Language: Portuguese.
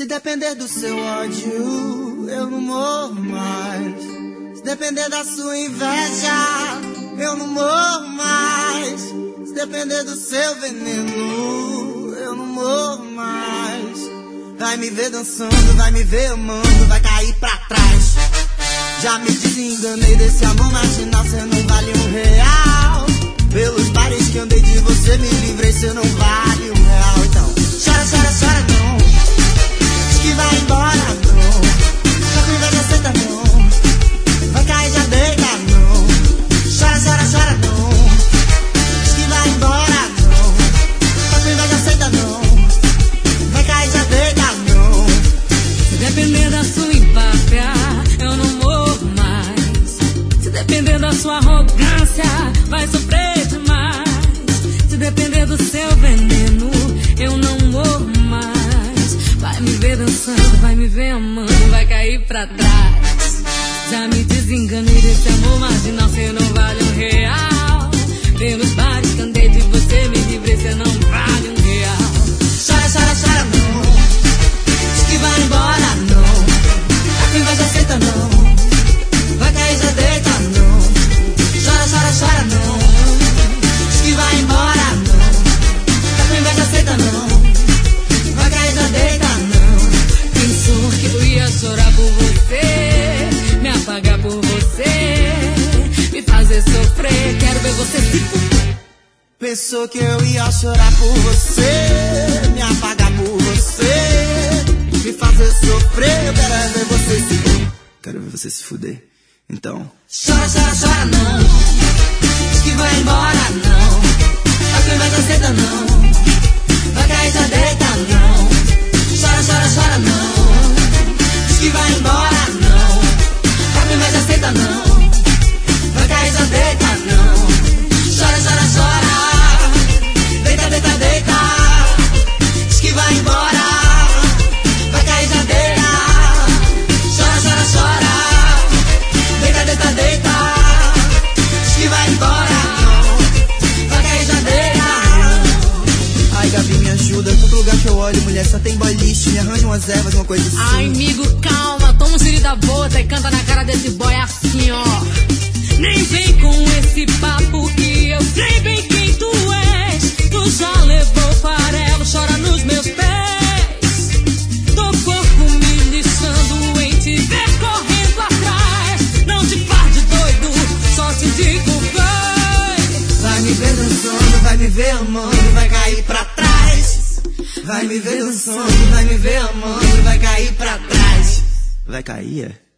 Se depender do seu ódio, eu não morro mais. Se depender da sua inveja, eu não morro mais. Se depender do seu veneno, eu não morro mais. Vai me ver dançando, vai me ver amando, vai cair pra trás. Já me desenganei desse amor marginal, cê não vale R$1. Pelos bares que andei de você me livrei, cê não vale R$1. Então, chora, chora, chora não. Diz que vai embora não. Tá com inveja, aceita não. Vai cair, já deita não. Chora, chora, chora não. Diz que vai embora não. Tá com inveja, aceita não. Vai cair, já deita não. Se depender da sua empáfia, eu não morro mais. Se depender da sua arrogância, vai sofrer demais. Se depender do seu veneno, eu não morro mais. Vai me ver dançando, vai me ver amando, vai cair pra trás. Já me desenganei desse amor marginal, cê não vale R$1. Pelos bares que andei de você me livrei, cê não vale R$1. Chora, chora, chora não. Diz que vai embora não. A quem vai já aceita não. Vai cair, já deita não. Chora, chora, chora não. Diz que vai embora não. A quem vai já aceita não. Vai cair, já deita não. Pensou que eu ia chorar por você, me apagar por você, me fazer sofrer. Quero ver você se fuder. Pensou que eu ia chorar por você, me apagar por você, me fazer sofrer. Eu quero ver você se fuder. Quero ver você se fuder. Então, chora, chora, chora não. Diz que vai embora não. A quem vai já aceita não. Vai cair, já deita não. Chora, chora, chora não. Diz que vai embora não. A quem vai já aceita não. Vai cair, já deita não. Chora, chora, chora. Deita, deita, deita. Diz que vai embora. Vai cair, já deita. Chora, chora, chora. Deita, deita, deita. Diz que vai embora. Vai cair, já deita. Ai, Gabi, me ajuda. Todo lugar que eu olho, mulher, só tem boy lixo. Me arranja umas ervas, uma coisa assim. Ai, amigo, calma, toma um giri da bota e canta na cara desse boy assim, ó. Nem vem com esse papo que eu sei bem quem tu és. Tu já levou farelo, chora nos meus pés. Tô corpo me lixando em te ver correndo atrás. Não te faz de doido, só te digo vai. Vai me ver dançando, vai me ver amando, vai cair pra trás. Vai me ver dançando, vai me ver amando, vai cair pra trás. Vai cair, é?